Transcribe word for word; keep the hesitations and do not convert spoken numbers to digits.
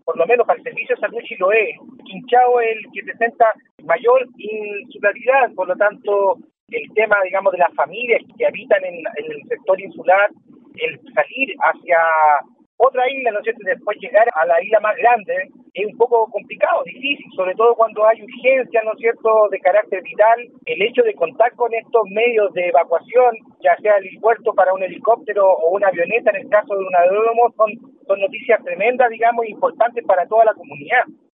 por lo menos para el servicio de salud Chiloé. Quinchao es el que presenta mayor insularidad, por lo tanto, el tema, digamos, de las familias que habitan en, en el sector insular, el salir hacia otra isla, ¿no es cierto?, y después llegar a la isla más grande, es un poco complicado, difícil, sobre todo cuando hay urgencia, ¿no es cierto?, de carácter vital. El hecho de contar con estos medios de evacuación, ya sea el helipuerto para un helicóptero o una avioneta en el caso de un aeródromo, son, son noticias tremendas, digamos, importantes para toda la comunidad.